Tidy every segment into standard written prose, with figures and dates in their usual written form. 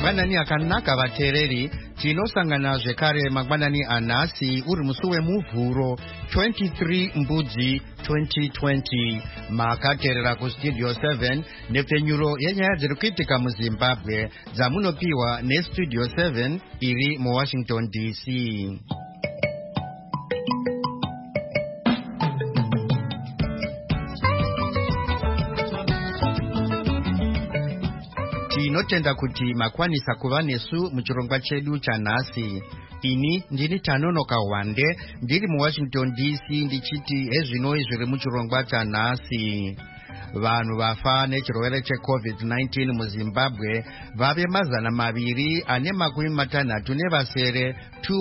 mangwanani akanaka vateereri. Tinosangana zvekare mangwanani anhasi uri musi wemuvhuro 23 mbudzi 2020. Makateerera kustudio 7 nepfenyuro yenyaya dziri kuitika muZimbabwe dzamunopiwa nestudio 7 iri muWashington DC. Tinotenda kuti makwanisa kuva nesu muchirongwa chedu chanhasi. Ini ndini Tanonoka Wande ndiri muWashington DC ndichiti hezvinoi zviri muchirongwa chanhasi. Vanhu vafa nechirwere cheCovid-19 muZimbabwe vave 260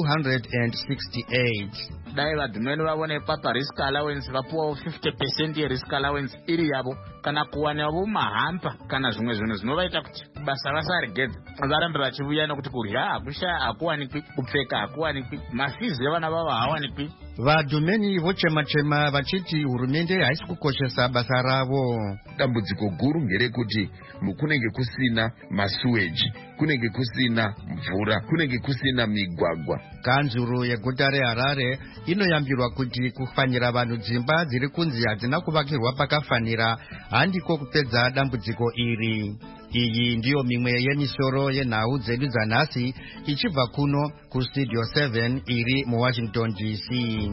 268. Dai vadhumeni vavonekwa parisk allowance vapuwawo 50% yerisk allowance iri yavo, kana kuwanawo mahampa kana zvimwe zvinhu zvinovaita kuti basa vasaregedza. Varambe vachiuya nokuti kurya hakuwanikwi, kupfeka hakuwanikwi, mafizi evana vavo haawanikwi. Vadhumeni vochema-chema vachiti hurumende haisi kukoshesa basa ravo. Dambudziko guru ngerekuti kunenge kusina masuweji, kunenge kusina mvura, kunenge kusina migwagwa. Kanzuru yeguta reHarare inoyambirwa kuti kufanira vanhu dzimba dziri kunzi hadzina kuvakirwa pakafanira handiko kupedza dambudziko iri. Iyi ndiyo mimwe yemisoro yenhau dzedu dzanhasi ichibva kuno kustudio 7 iri muWashington DC.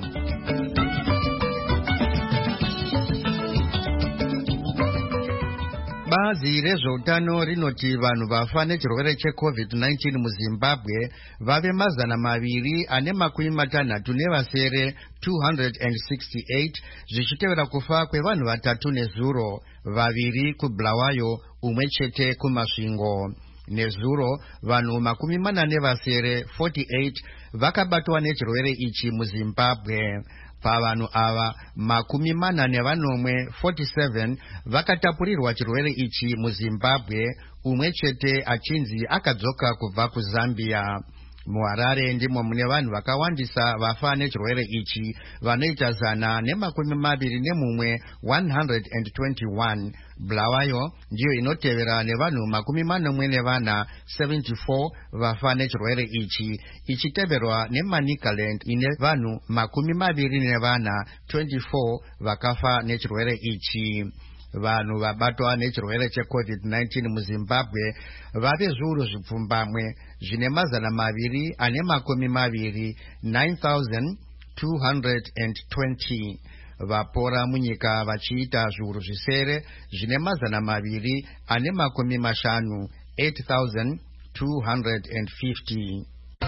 Bazi rezveutano rinoti vanhu vafa nechirwere cheCovid-19 muZimbabwe vave 268 268, zvichitevera kufa kwevanhu 3 nezuro, 2 kuBulawayo, 1 chete kuMasvingo. Nezuro vanhu 48 vakabatwa nechirwere ichi muZimbabwe. Pavanhu ava 47 vakatapurirwa chirwere ichi muZimbabwe, 1 chete achinzi akadzoka kubva kuZambia. MuHarare ndimo mune vanhu vakawandisa vafa nechirwere ichi, vanoita 121, 121. Bulawayo ndiyo inotevera nevanhu 44, 74 vafa nechirwere ichi, ichiteverwa neManicaland ine vanhu 24, 24 vakafa nechirwere ichi. Vanhu vabatwa nechirwere cheCovid-19 muZimbabwe vave zviuru zvipfumbamwe zvine 220, 9,220. Vapora munyika vachiita zviuru zvisere zvine 250, 8,250.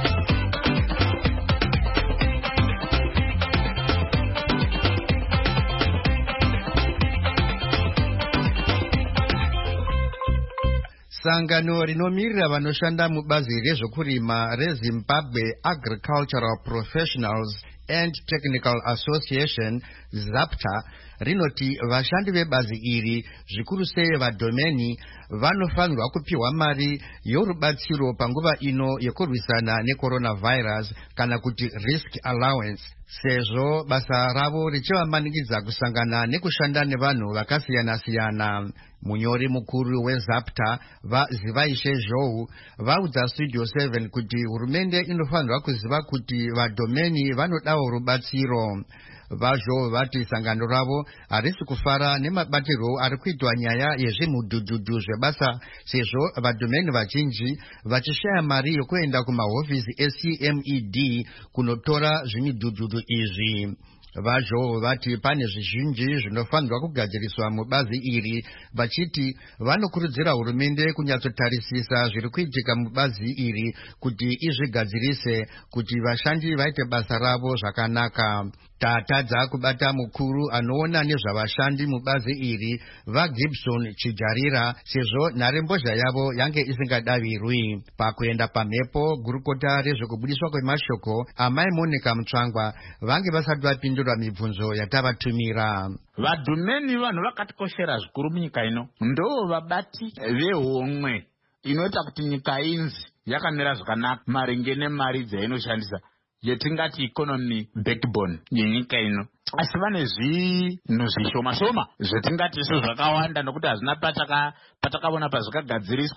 Sangano rinomirira vanoshanda mubazi rezvokurima reZimbabwe Agricultural Professionals and Technical Association, ZAPTA, rinoti vashandi vebazi iri, zvikuru sei vadhomeni, vanofanirwa kupiwa mari yorubatsiro panguva ino yekurwisana necoronavirus kana kuti risk allowance, sezvo basa ravo richivamanikidza kusangana nekushanda nevanhu vakasiyana-siyana. Munyori mukuru weZAPTA vaZivaishe Zhou vaudza studio 7 kuti hurumende inofanirwa kuziva kuti vadhomeni vanodawo rubatsiro. Vazhou vati sangano ravo harisi kufara nemabatirwo ari kuitwa nyaya yezvimudhudhudhu zvebasa, sezvo vadhomeni vazhinji vachishaya mari yokuenda kumahofisi eCMED kunotora zvimidhudhudhu izvi. Vazhou vati pane zvizhinji zvinofanirwa kugadziriswa mubazi iri, vachiti vanokurudzira hurumende kunyatsotarisisa zviri kuitika mubazi iri kuti izvigadzirise kuti vashandi vaite basa ravo zvakanaka. Tatadza kubata mukuru anoona nezvavashandi mubazi iri vaGibson Chijarira, sezvo nharembozha yavo yange isingadavirwi. Pakuenda pamhepo, gurukota rezvekubudiswa kwemashoko amai Monica Mutsvangwa vange vasati vapindura mibvunzo yatavatumira. Vadhumeni vanhu vakatikoshera zvikuru munyika ino, ndo vabati vehomwe inoita kuti nyika inzi yakamira zvakanaka maringe nemari dzainoshandisa, yetingati economy backbone yenyika ino. Asi vane zvinhu zvishoma-shoma zvetingati isu zvakawanda nokuti hazvina patakaona pazvikagadziriswa.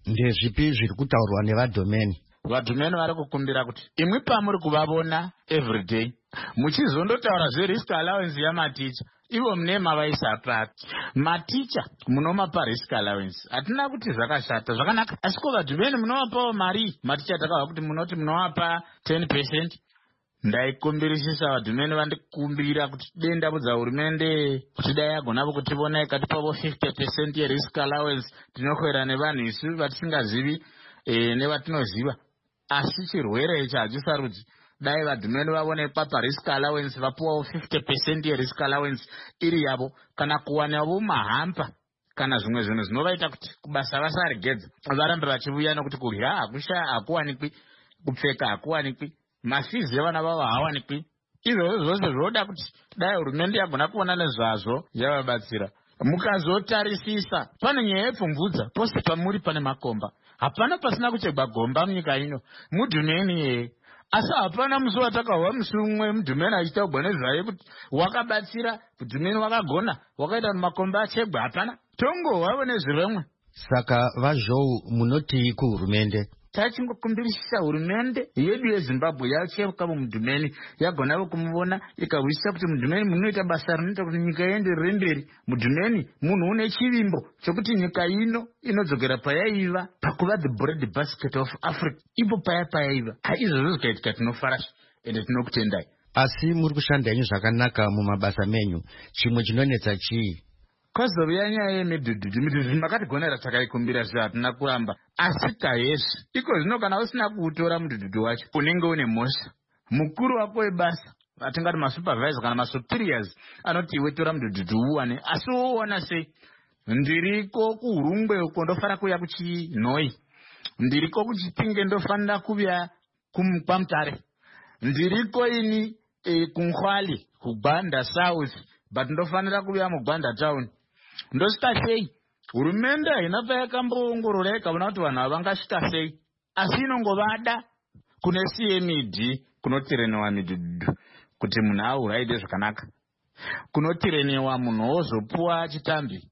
Ndezvipi zviri kutaurwa nevadhomeni? Vadhomeni vari kukumbira kuti imwi pamuri kuvavona everyday muchizondotaura zve-risk allowance yamaticha, ivo mune mavaisa pati. Maticha munomapa risk allowance, hatina kuti zvakashata zvakanaka, asi ko vadhomeni munovapawo mari. Maticha takava kuti munoti munovapa 10%. Ndaikumbirisisa vadhomeni vandikumbira kuti dendabudza hurumende kuti dai yagonavo kutivona ikatipawo 50% yerisk allowance, tinokwera nevanhu isu vatisingazivi nevatinoziva. Asi chirwere ichi hachisarudzi. Dai vadhomeni vavonekwa parisk allowance vapuwawo 50% yerisk allowance iri yavo, kana kuwanawo mahampa kana zvimwe zvinhu zvinovaita kuti kubasa vasaregedza, varambe vachivuya nokuti kudya hakuwanikwi, kupfeka hakuwanikwi, mafizi evana vavo hawanikwi. Izvozvo zvose zvoda kuti dai hurumende yagona kuona nezvazvo yavabatsira. Mukazotarisisa pane nyaya yepfumvudza, pose pamuri pane makomba. Hapana pasina kuchegwa gomba munyika ino, mudhumeni asi hapana musi watakahwa musi umwe mudhumeni achitaugwa nezvaye kuti wakabatsira, mudhumeni wakagona, wakaita makomba achegwa. Hapana, tongohwavo nezviremwe. Saka vazhou munoti kuhurumende? Tachingokumbirisisa hurumende yedu yeZimbabwe yachevuka mudhumeni, yagonavo kumuvona ikahwisisa kuti mudhumeni munoita basa rinoita kuti nyika ienderere mberi. Mudhumeni munhu une chivimbo chokuti nyika ino inodzokera payaiva pakuva the bread basket of Africa. Ipo payaiva. Izvozvo zvikaitika tinofarasha ende tinokutendai. Asi muri kushanda henyu zvakanaka mumabasa menyu, chimwe chinonetsa chii? Kozouya nyaya yemidhudhudhu makatigonera takaikumbira zve hatina kuramba. Asi kaezvi iko zvino kana usina kuutora mudhudhudhu wacho unenge une mhosva. Mukuru wako webasa, atingati masupervisor kana masuperiors, anoti iwe tora mudhudhudhu uwane. Asi woona sei? Ndiriko kuHurungwe uko ndofara kuya kuChinhoi, ndiriko kuChipinge ndofanira kuya kwaMutare, ndiriko ini kuNkhwali kuGwanda South, but ndofanira kuya muGwanda Town. Ndosvika sei? Hurumende haina payakamboongorora ikaona kuti vanhu havangasvika sei, asi inongovada kune CMED kunotirenewa midhudhudhu kuti munhu auraide zvakanaka, kunotirenewa munhu ozopuwa chitambi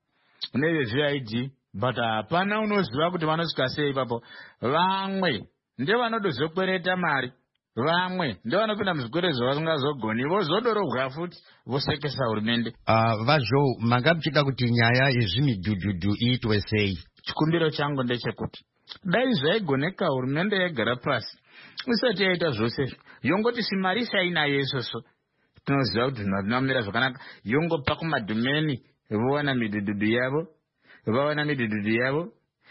nevezvid, but hapana unoziva kuti vanosvika sei ipapo. Vamwe ndevanodozokwereta mari, vamwe ndevanopinda muzvikoro zvavasingazogoni, vozodorohwa futi vosekesa hurumende. Vazhou, manga muchida kuti nyaya yezvimidhudhudhu iitwe sei? Chikumbiro changu ndechekuti dai zvaigoneka hurumende yagara pasi isati yaita zvose yongoti simari sainayo isoso, tinoziva kuti zvinhu zvinomira zvakanaka, yongopa kumadhomeni vowana midhudhudhu yavo, vawana midhudhudhu yavo,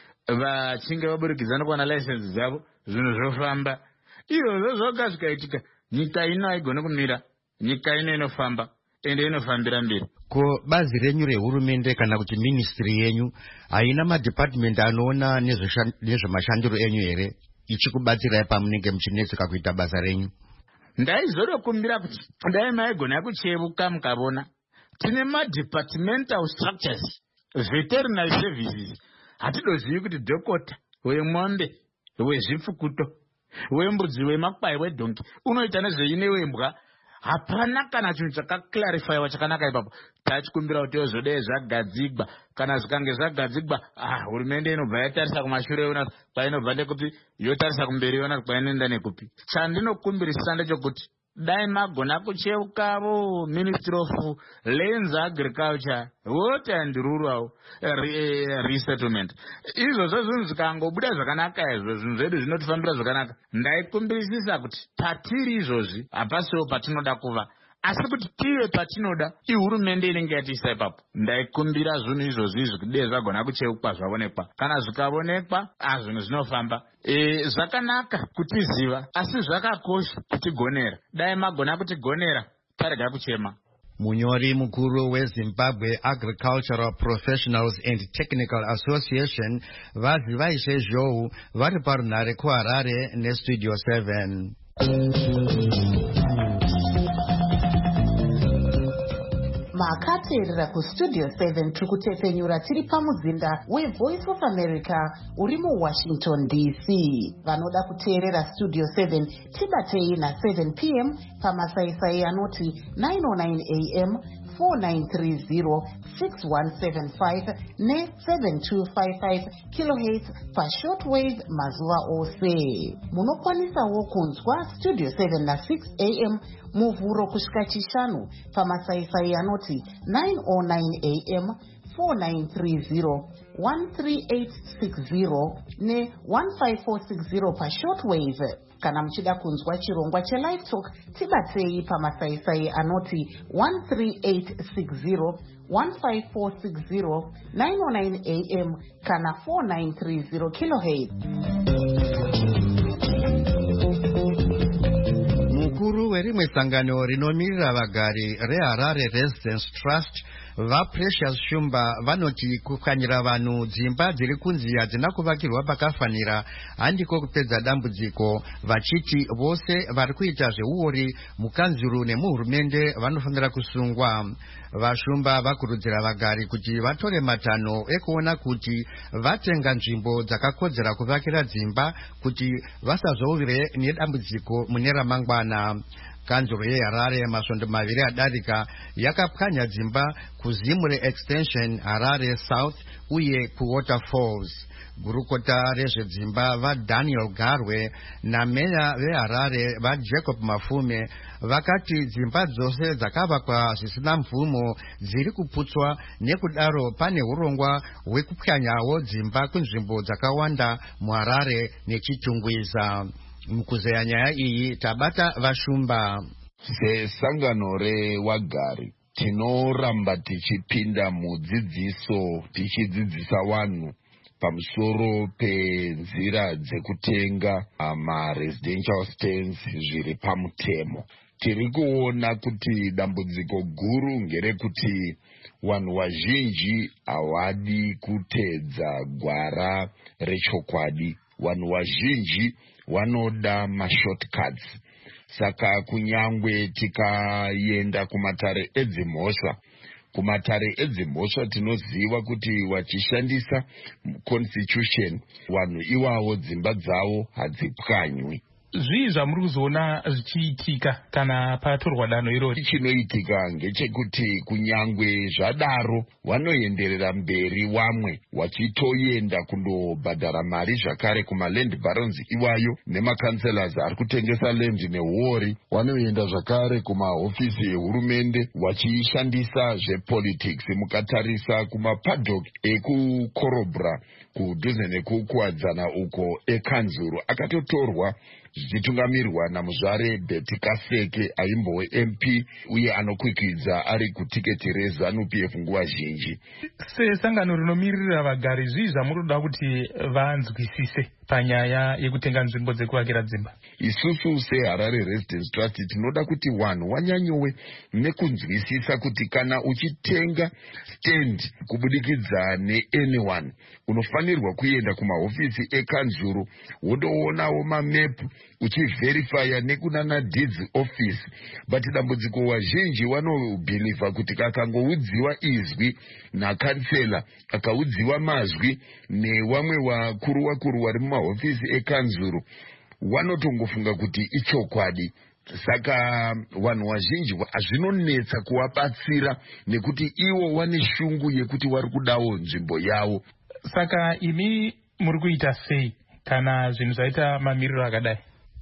vachinge vaburikidza nokuwana license dzavo, zvinhu zvofamba. Izvozvo zvoga zvikaitika, nyika ino haigone kumira, nyika ino inofamba ende inofambira mberi. Ko bazi renyu rehurumende kana kuti ministry yenyu haina madepartment anoona nezvemashandiro enyu here, ichikubatsirai pamunenge muchinetseka kuita basa renyu? Ndaizodokumbira kuti dai maigona kuchevuka mukavona tine madepartmental structures, veterinary services. Hatidozivi kuti dhokota wemwombe, wezvipfukuto, wembudzi, wemakwai, wedhongi unoita nezveine wembwa. Hapana kana chinhu chakaclarifiwa chakanaka ipapo. Tachikumbira kuti yozodei zvagadzigwa, kana zvikange zvagadzigwa hurumende inobva yatarisa kumashure yona kwainobva ndekupi, yotarisa kumberi yona kwainoenda nekupi. Chandinokumbirisisa ndechekuti dai magona kucheukavo Ministry of Lands, Agriculture, Water and Rural Resettlement. Izvozvo zvinhu zvikangobuda zvakanaka, izvo zvinhu zvedu zvinotifambira zvakanaka. Ndaikumbirisisa kuti patiri izvozvi hapasiwo patinoda kuva, asi kuti tive patinoda ihurumende inenge yatiisa ipapo. Ndaikumbira zvinhu izvozvi zvikudei zvagona kucheukwa zvavonekwa. Kana zvikavonekwa zvinhu zvinofamba. Zvakanaka kutiziva, asi zvakakosha kutigonera. Dai magona kutigonera tarega kuchema. Munyori mukuru weZimbabwe Agricultural Professionals and Technical Association vazi vaishe zhou vari parunhare kuHarare neStudio 7. Makateerera kuStudio 7 tikutepfenyura tiri pamuzinda weVoice of America uri muWashington DC. Vanoda kuteerera Studio 7 tibatei na 7 p.m. pamasaisai anoti 909 a.m., 4930-6175 ne-7255 kilohertz pashortwave mazuva ose. Munokwanisawo kunzwa Studio 7 na6 am muvhuro kusvika chishanu pamasaisai anoti 909 am, 4930, 13860 ne-15460 pashortwave. Kana muchida kunzwa chirongwa chelive talk, tibatsei pamasaisai anoti 13860, 15460, 909 am kana 4930 kilohertz. Mukuru werimwe sangano rinomirira vagari reHarare Residence Trust vaPrecious Shumba vanoti kukanyira vanhu dzimba dziri kunzi hadzina kuvakirwa pakafanira handiko kupedza dambudziko, vachiti vose vari kuita zveuori mukanzuru nemuhurumende vanofanira kusungwa. Vashumba vakurudzira vagari kuti vatore matanho ekuona kuti vatenga nzvimbo dzakakodzera kuvakira dzimba kuti vasazove nedambudziko mune ramangwana. Kanzuro yeHarare masvondo maviri adarika yakapwanya dzimba kuZimure Extension, Harare South uye kuWaterfalls. Gurukota rezvedzimba vaDaniel Garwe nameya veHarare vaJacob Mafume vakati dzimba dzose dzakavakwa zvisina mvumo dziri kuputswa, nekudaro pane urongwa hwekupwanyawo dzimba kunzvimbo dzakawanda muHarare nechiTungwiza. Mukuzeya nyaya iyi tabata vashumba. Sesangano rewagari tinoramba tichipinda mudzidziso tichidzidzisa vanhu pamusoro penzira dzekutenga residential stands zviri pamutemo. Tiri kuona kuti dambudziko guru ngerekuti vanhu vazhinji havadi kutedza gwara rechokwadi. Vanhu vazhinji vanoda mashortcuts. Saka kunyangwe tikaenda kumatare edzimhosva, tinoziva kuti vachishandisa constitution vanhu ivavo dzimba dzavo hadzipwanywi. Zvii zvamuri kuzoona zvichiitika kana patorwa danho irori? Chinoitika ngechekuti kunyangwe zvadaro vanoenderera mberi, vamwe vachitoenda kundobhadhara mari zvakare kumaland barons iwayo nemakanselas ari kutengesa land nehuori. Vanoenda zvakare kumahofisi ehurumende vachishandisa zvepolitics. Mukatarisa kumapadhok ekukorobra kudhuze nekukuwadzana uko ekanzuru akatotorwa zvichitungamirwa namuzvare Betty Kaseke aimbove MP uye anokwikidza ari kutiketi reZANU-PF nguva zhinji. Sesangano rinomirira vagari, zvii zvamunoda kuti vanzwisise panyaya yekutenga nzvimbo dzekuvakira dzimba? Isusu seHarare Residence Trust tinoda kuti vanhu vanyanyowe nekunzwisisa kuti kana uchitenga stand kubudikidza neanyone unofanirwa kuenda kumahofisi ekanzuru wodoonawo mamepu uchiverifya nekunana deeds office. But dambudziko vazhinji vanobhilivha kuti kakangoudziwa izwi nakansela akaudziwa mazwi nevamwe vakuru vari mumahofisi ekanzuru vanotongofunga kuti ichokwadi. Saka vanhu vazhinji hazvinonetsa kuvabatsira nekuti ivo vane shungu yekuti vari kudawo nzvimbo yavo. Saka imi muri kuita sei kana zvinhu zvaita mamiriro akadai?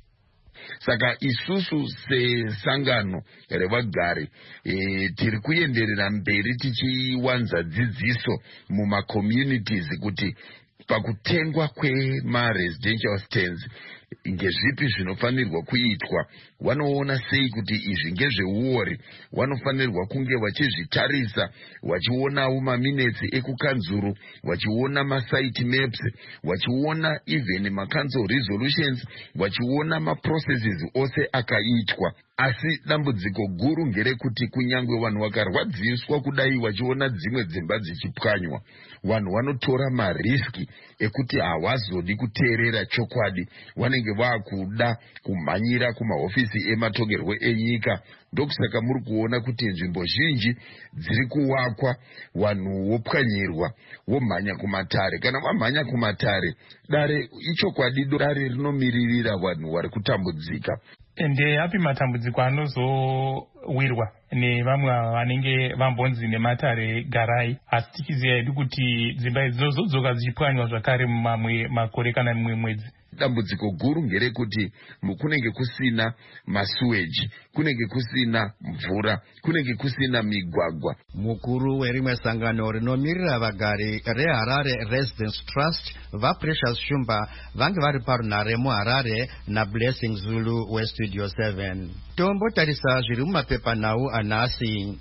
Saka isusu sesangano revagari tiri kuenderera mberi tichiwanza dzidziso mumakommunities kuti pakutengwa kwemaresidential stands ngezvipi zvinofanirwa kuitwa. Vanoona sei kuti izvi ngezveuori, vanofanirwa kunge vachizvitarisa, vachionawo maminetsi ekukanzuru, vachiona masite maps, vachiona even macouncil resolutions, vachiona maprocesses ose akaitwa. Asi dambudziko guru ngerekuti kunyangwe vanhu vakarwadziswa kudai vachiona dzimwe dzimba dzichipwanywa, vanhu vanotora mariski ekuti havazodi kuteerera chokwadi, vanenge vakuda kumhanyira kumahofisi ematongerwo enyika. Ndokusaka muri kuona kuti nzvimbo zhinji dziri kuvakwa, vanhu vopwanyirwa, vomhanya kumatare. Kana vamhanya kumatare, dare ichokwadi dare rinomiririra vanhu vari kutambudzika. Ndeapi matambudziko anozowirwa nevamwe vanenge vambonzi nematare garai, asi tichiziva hedu kuti dzimba idzi dzinozodzoka dzichipwanywa zvakare mumamwe makore kana mimwe mwedzi? Dambudziko guru ngerekuti kunenge kusina masuweji, kunenge kusina mvura, kunenge kusina migwagwa. Mukuru werimwe sangano rinomirira vagari reHarare Residence Trust, vaPrecious Shumba, vange vari parunhare muHarare naBlessing Zulu weStudio 7. Tombotarisa zviri mumapepanhau anhasi.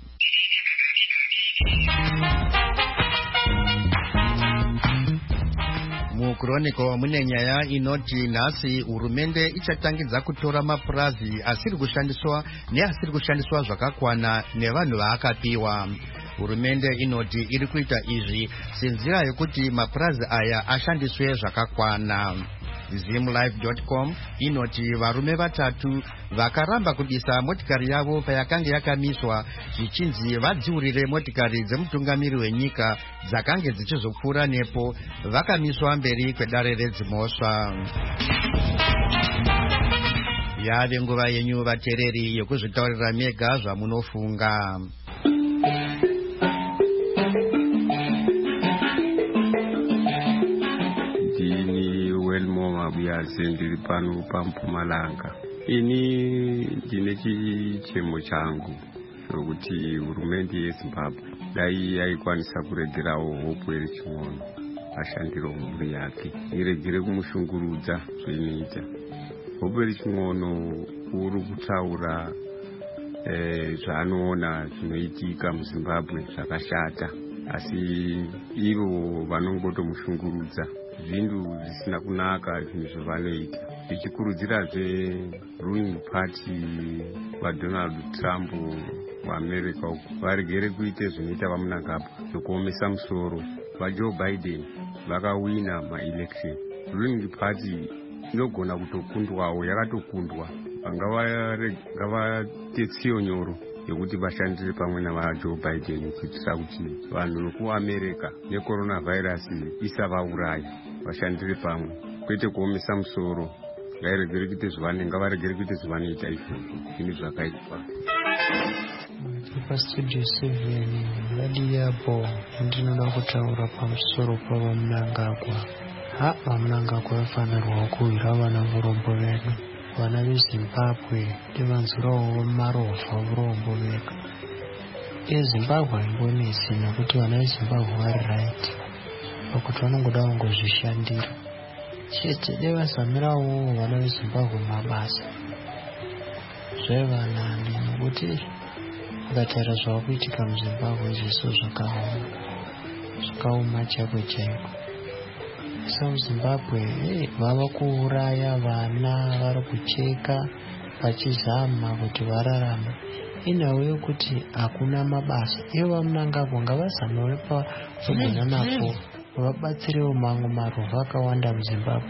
Muchronicle mune nyaya inoti nhasi hurumende ichatangidza kutora mapurazi asiri kushandiswa neasiri kushandiswa zvakakwana nevanhu vaakapiwa. Hurumende inoti iri kuita izvi senzira yekuti mapurazi aya ashandiswe zvakakwana. Zimlife.com inoti varume vatatu vakaramba kudisa motikari yavo payakanga yakamiswa zvichinzi vadziurire motikari dzemutungamiri wenyika dzakange dzichizopfuura nepo vakamiswa mberi kwedare redzimhosva. Yave nguva yenyu vateereri yokuzvitaurira mega zvamunofunga. Ndiri pano paMpumalanga. Ini ndine chichemo changu chokuti hurumende yeZimbabwe dai yaikwanisa kuregerawo Hopewell Ching'ono ashandiro mhuri yake, iregere kumushungurudza zveinoita. Hopewell Ching'ono uri kutaura zvaanoona zvinoitika muZimbabwe zvakashata, asi ivo vanongotomushungurudza zvinhu zvisina kunaka zvinhu zvavanoita, ichikurudzirazve ruling party vaDonald Trump muAmerica uko varegere kuite zvinoita vamunangapa zvokuomesa musoro. VaJoe Biden vakawina maelection, ruling party inogona kutokundwawo, yakatokundwa. Ngavate tsiyo nyoro yekuti vashandire pamwe navaJoe Biden kuitira kuti vanhu vekuAmerica necoronavirus isavauraya, vashandire pamwe kwete kuomesa musoro. Ngavaregere kuite zvavanoita izvozvo, zvinhu zvakaitwa. PaStudio 7 Vadi yapo ndinoda kutaura pamusoro pavaMunangagwa. VaMunangagwa vafanirwa kuwira vana vorombo vedu, vana veZimbabwe ndivanzwirawo marovha vorombo vedu. EZimbabwe haimbonetsi nekuti vana veZimbabwe vari right pakuti vanongoda kungozvishandira chete. Devazamirawo vana veZimbabwe mabasa zvevanani, nekuti ukataura zvavakuitika muZimbabwe zviso zvakaoma chaiko chaiko. Saka muZimbabwe vava kuuraya vana, vari kucheka vachizama kuti vararama. Inhau yekuti hakuna mabasa. Ivo vaMunangagwa ngavazame pavagona napo vabatsirewo mamwe marovha akawanda muZimbabwe.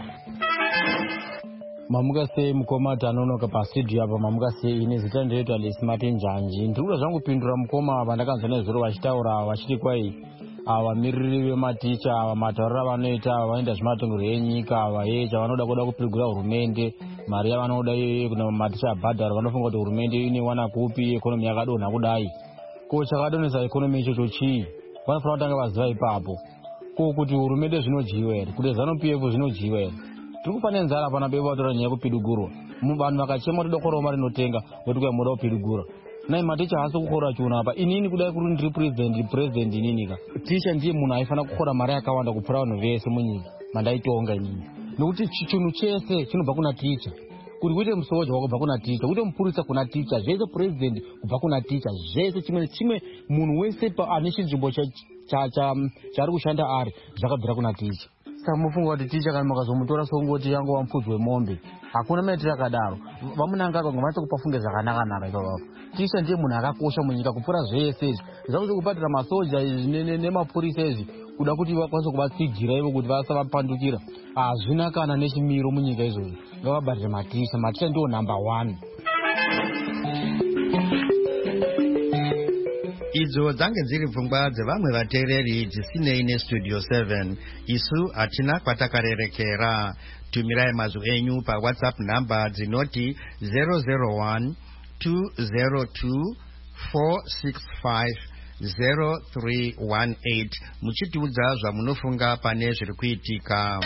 Mamukase mukoma tanonoka paStudio apa. Mamukase ine zita ndeitwa Lesimate Njanji. Ndikuda zvangu kupindura mukoma vandakanzwa nezviro vachitaura vachiti kwai vamiriri vematicha matauriro avanoita vanoita zvematongero enyika vanoda kuda kupirigura hurumende mari yavanoda kuna maticha abhadhara, vanofunga kuti hurumende inowana kupi, ekonomi yakadonha kudai. Ko chakadonesa ekonomi ichocho chii? Vanofanira kutanga vaziva ipapo. Ko kuti hurumende zvinodyiwa here, kuti ZANU-PF zvinodyiwa here. Tiri kufa nenzara pana beba vatora nyaya kupirigurwa. Vanhu vakachema kuti doko roma rinotenga kuti muda kupirigura. Nai maticha haasi kukhora chiona apa. Inini kudai kuri ndiri president ininika. Ticha ndiye munhu aifanira kukhora mari yakawanda kupfuura vanhu vese munyika. Mandaitonga inini. Nokuti chinhu chese chinobva kuna ticha. Kuti uite musoja wakubva kuna ticha, uite mupurisa kuna ticha, zvese president kubva kuna ticha, zvese chimwe munhu wese ane chinzvimbo chaari kushanda ari zvakabvira kuna ticha. Saka mufunga kuti ticha kana makazomutora songoti yangu wamupfudzi wemombe, hakuna maitiro akadaro. VaMunangagwa ngavanyatse kupa funge zvakanaka ipapo. Ticha ndiye munhu akakosha munyika kupfuura zvese izvi. Zvakuti kubhadhira masoja izvi nemapurisa izvi kuda kuti vakwanise kuvatsigira ivo kuti vasavapandukira, hazvina kana nechimiro munyika izvozvo. Ngavabhadhire maticha. Maticha ndiwo number 1. idzo dzange dziri pfungwa dzevamwe vateereri dzisinei nestudio 7. Isu hatina kwatakarerekera. Tumirai mazwi enyu paWhatsApp namba dzinoti 001 202 465 0318 muchitiudza zvamunofunga pane zviri kuitika.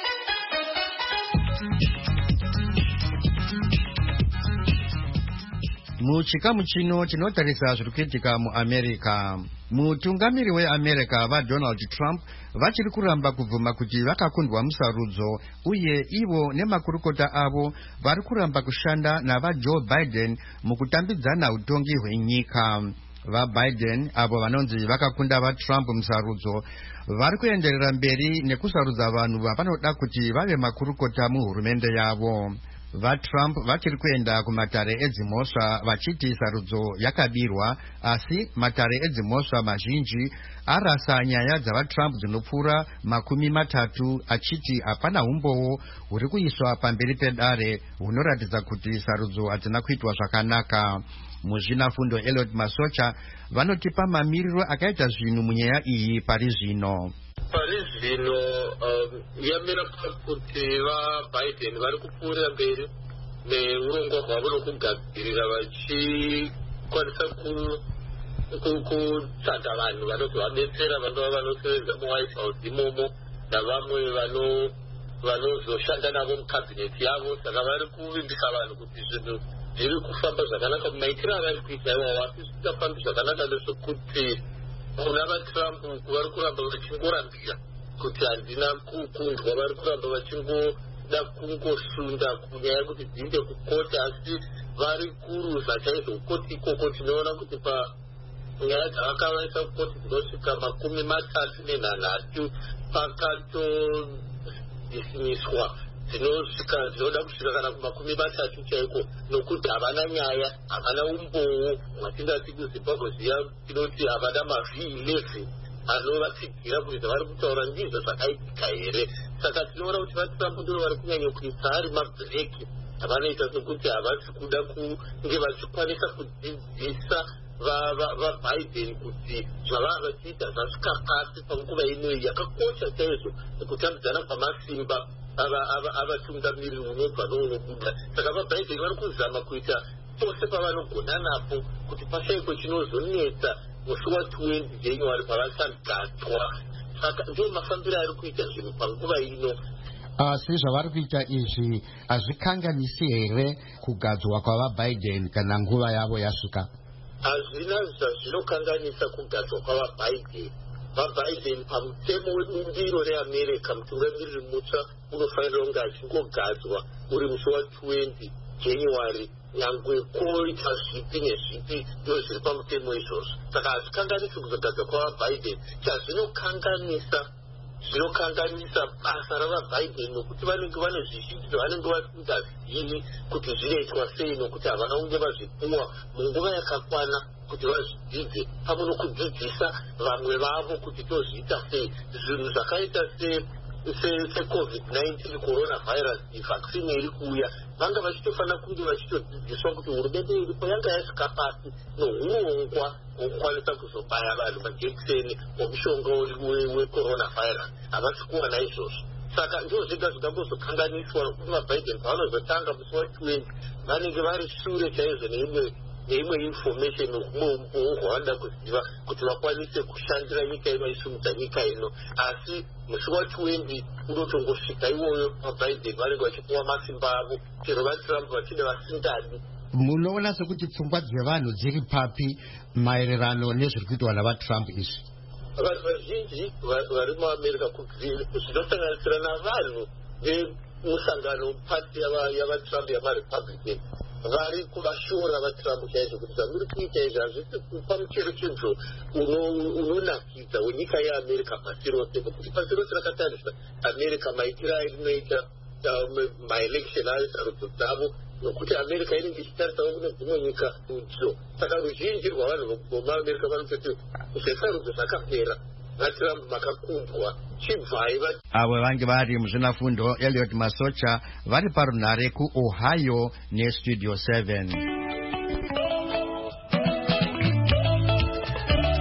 Muchikamu chino tinotarisa zviri kuitika muAmerica. Mutungamiri weAmerica vaDonald Trump vachiri kuramba kubvuma kuti vakakundwa musarudzo, uye ivo nemakurukota avo vari kuramba kushanda navaJoe Biden mukutambidzana utongi hwenyika. VaBiden avo vanonzi vakakunda vaTrump musarudzo vari kuenderera mberi nekusarudza vanhu vavanoda kuti vave makurukota muhurumende yavo. VaTrump vachiri kuenda kumatare edzimhosva vachiti sarudzo yakabirwa, asi matare edzimhosva mazhinji arasa nyaya dzavaTrump dzinopfuura 30 achiti hapana umbowo huri kuiswa pamberi pedare hunoratidza kuti sarudzo hadzina kuitwa zvakanaka. Muzvinafundo Elliot Masocha vanotipa mamiriro akaita zvinhu munyaya iyi pari zvino. Pari zvino yamira kuti vaBiden vari kupfuurira mberi neurongwa hwavo nokugadzirira vachikwanisa kutsvaga vanhu vanozovadetsera vanova vanosevenza muWhite House imomo navamwe vanozoshanda navo mukabhineti yavo. Saka vari kuvimbisa vanhu kuti zvinhu zviri kufamba zvakanaka. Maitiro avari kuita iwawo asi zvisingafambi zvakanaka nezvekuti kuna vaTrump vari kuramba vachingorambira kuti handina kukundwa, vari kuramba vachingoda kungosunda kunyaya yekuti dziinde kukoti, asi vari kuruza chaizvo kukoti ikoko. Tinoona kuti panyaya dzavakavaisa kukoti dzinosvika 33 pakatodhisimiswa dzinoda kusvika kana ku30 chaiko, nokuti havana nyaya, havana umbowo hwatingati kuZimbabwe ziya tinoti havana mavhi-11 anovatsigira kuti zvavari kutaura ndizvo zvakaitika here. Saka tinoona kuti vaTrump ndivo vari kunyanya kuisa ari mabhireki avanoita sekuti havasi kuda kunge vachikwanisa kudzidzisa vaBiden kuti zvavava vachiita zvasvika pasi panguva inoi yakakosha chaizvo kutambidzana kwamasimba avatungamiriri unobva nounobuda. Saka vaBiden vari kuzama kuita pose pavanogona napo kuti pashayikwe chinozonetsa musi wa20 January pavachagadzwa. Saka ndio mafambiro ari kuita zvinhu panguva ino. Asi zvavari kuita izvi hazvikanganisi here kugadzwa kwavaBiden kana nguva yavo yasvika? Hazvina zvazvinokanganisa kugadzwa kwavaBiden. VaBiden pamutemo webumbiro reAmerica mutungamiriri mutsva unofanira kunge achingogadzwa uri musi wa20 January nyangwe koita zvipi nezvipi ndo zviri pamutemo izvozvo. Saka hazvikanganisi kuzogadzwa kwavaBiden. Chazvinokanganisa basa ravaBiden nokuti vanenge vane zvizhinji zvavanenge vasingazivi kuti zvinoitwa sei, nokuti havana kunge vazvipuwa munguva yakakwana kuti vazvidzidze pamwe nokudzidzisa vamwe vavo kuti tozviita sei. Zvinhu zvakaita seCovid-19 coronavirus vaccine iri kuuya, vanga vachitofanira kunge vachitodzidziswa kuti hurumende iripo yanga yasvika pasi nourongwa hwokukwanisa kuzobaya vanhu majekiseni omushonga wecoronavirus. havasi kuwana izvozvo. Saka ndizvo zvega zvingambozokanganiswa nokuti vaBiden pavanozotanga musi wa20 vanenge vari shure chaizvo neimwe information nokumwe umbowo hwavanoda kuziva kuti vakwanise kushandira nyika ino vaisumudza nyika ino. Asi musi wa20 unotongosvika iwoyo vaBiden vanenge vachipuwa masimba avo, chero vaTrump vachida vasingadi. Munoona sekuti pfungwa dzevanhu dziri papi maererano nezviri kuitwa navaTrump izvi? Vanhu vazhinji vari muAmerica zvinosanganisira navanhu vemusangano pati yavaTrump yamaRepublican vari kuvashora vaTrump chaizvo kuti zvamuri kuita izvi hazvisi kupa mucherechedzo unonakidza wenyika yeAmerica pasi rose, nokuti pasi rose rakatarisa America maitiro airinoita maelection ayo sarudzo dzavo, nokuti America inenge ichitarisawo kune dzimwe nyika udzo. Saka ruzhinji rwavanhu vomuAmerica vanototi zvesarudzo zvakapera, vaTrump makakundwa chibvai. Avo vange vari muzvinafundo Elliot Masocha vari parunhare kuOhio neStudio 7.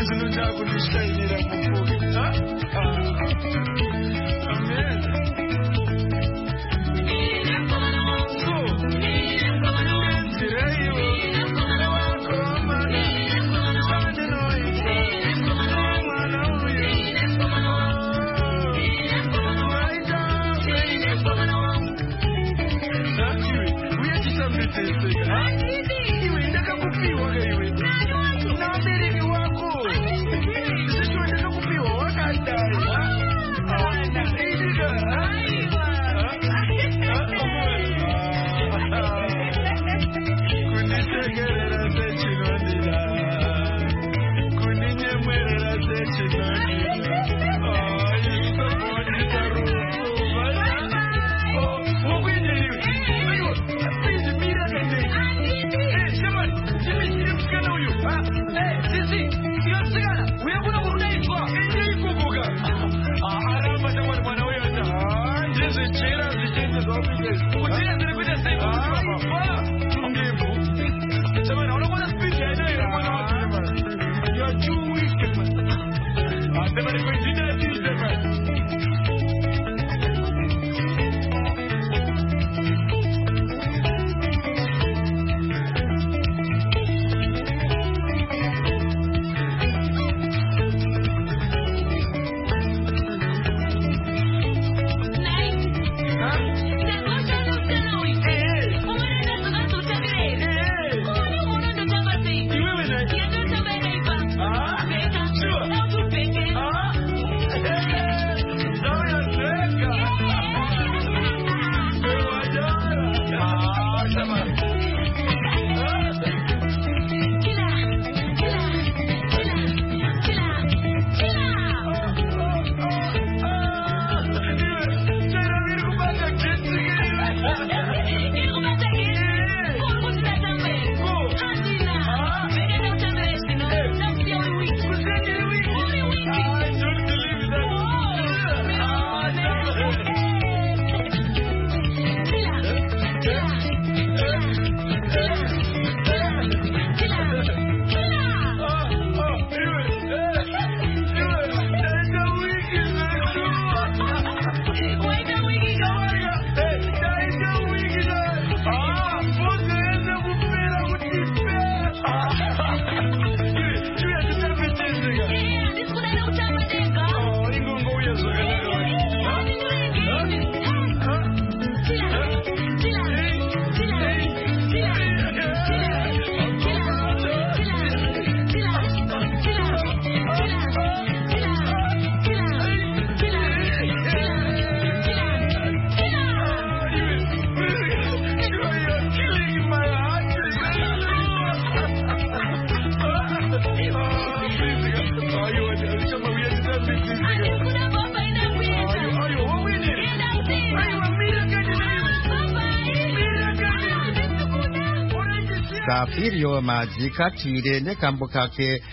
Safirio madzikatire nekambo kake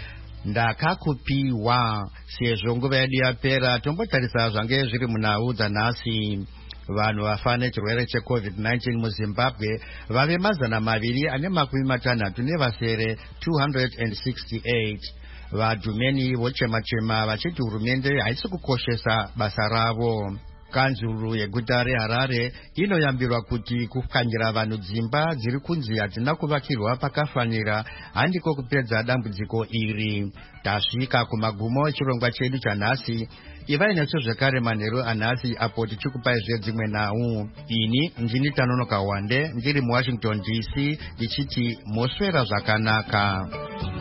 ndakakupiwa sezvo nguva yedu yapera. Tombotarisa zvange zviri munhau dzanhasi. Vanhu vafa nechirwere cheCovid-19 muZimbabwe vave 260 nevasere 268. Vadhumeni vochema-chema vachiti hurumende haisi kukoshesa basa ravo. Kanzuru yeguta reHarare inoyambirwa kuti kukanyira vanhu dzimba dziri kunzi hadzina kuvakirwa pakafanira handiko kupedza dambudziko iri. Tasvika kumagumo echirongwa chedu chanhasi. Ivai nesu zvekare manheru anhasi apo tichikupai zvedzimwe nhau. Ini ndini Tanonoka Wande ndiri muWashington DC ndichiti moswera zvakanaka.